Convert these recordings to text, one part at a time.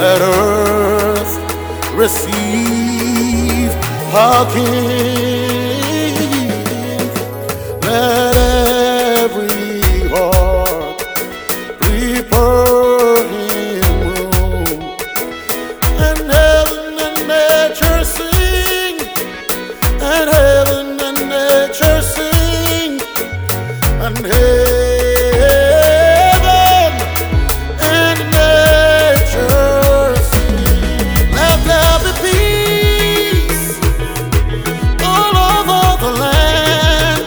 Let earth receive our King. Let every heart prepare Him room. And heaven and nature sing, and heaven and nature sing, and heaven and nature sing. Let there be peace all over the land.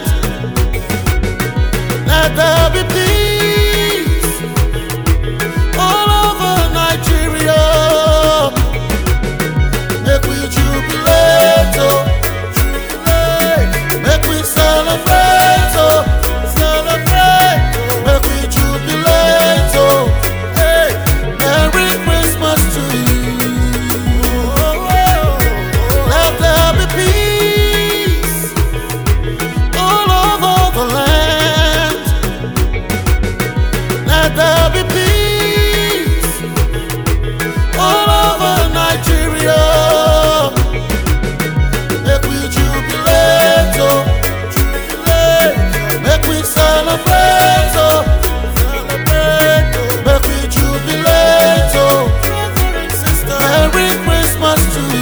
Let there be peace all over Nigeria. Make we jubilate, oh, jubilate. Make we celebrate, oh, celebrate. Make we jubilate, oh, hey. Merry Christmas to you. Let there be peace all over the land. Let there be peace all over Nigeria. Make we jubilate, oh, jubilate. Make we celebrate, oh, celebrate. Make we jubilate, oh, brother and sister. Merry Christmas to you.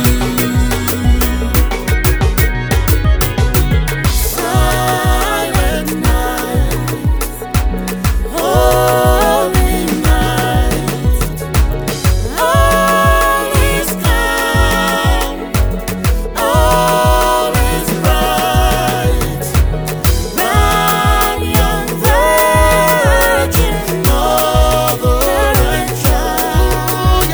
Silent night, holy night, all is calm, all is bright. Round young virgin, mother and child,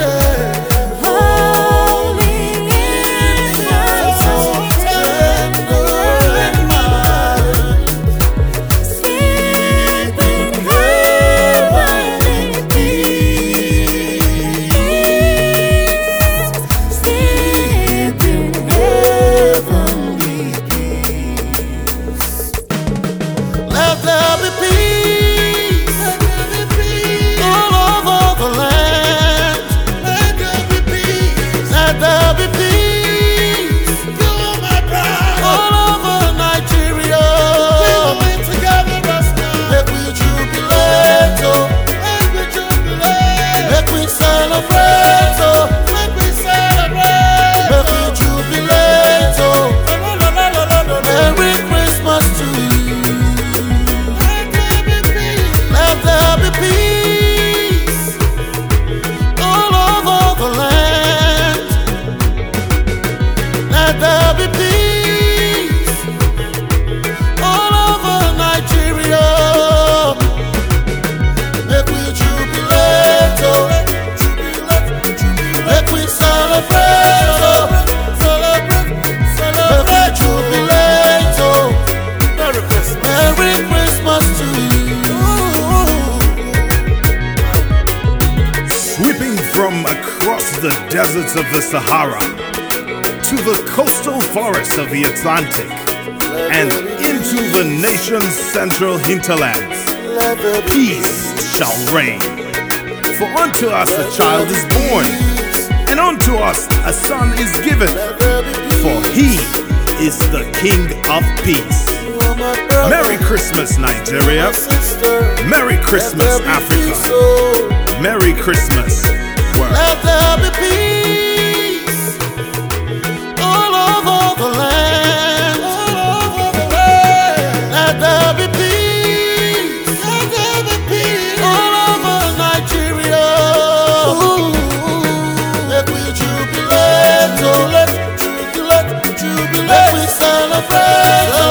holy infant, so tender and mild, sleep in heavenly peace, sleep in heavenly peace. Let there be peace all over the land. Let there be peace. Let there be peace. All over Nigeria. We're together us now. Make we jubilate, oh. Make we jubilate. Make we celebrate, oh. Make we celebrate. Make we jubilate, oh. Merry Christmas to you. Let there be peace all over the land. Let there be peace all over Nigeria. Make we jubilate, oh, jubilate, jubilate. Make we celebrate, oh, celebrate, celebrate. Make we jubilate, oh. Merry Christmas. Merry Christmas to you. Sweeping from across the deserts of the Sahara to the coastal forests of the Atlantic and into the nation's central hinterlands, Let there be peace shall reign. For unto us a child is born, and unto us a son is given. For he is the King of peace. Merry Christmas, Nigeria. Merry Christmas, Africa. Merry Christmas, world. Let there be peace all over the land. All over the land. Let there be peace. Let there be peace all over Nigeria. Let we jubilate, oh, let jubilate, jubilate. Let we celebrate, oh.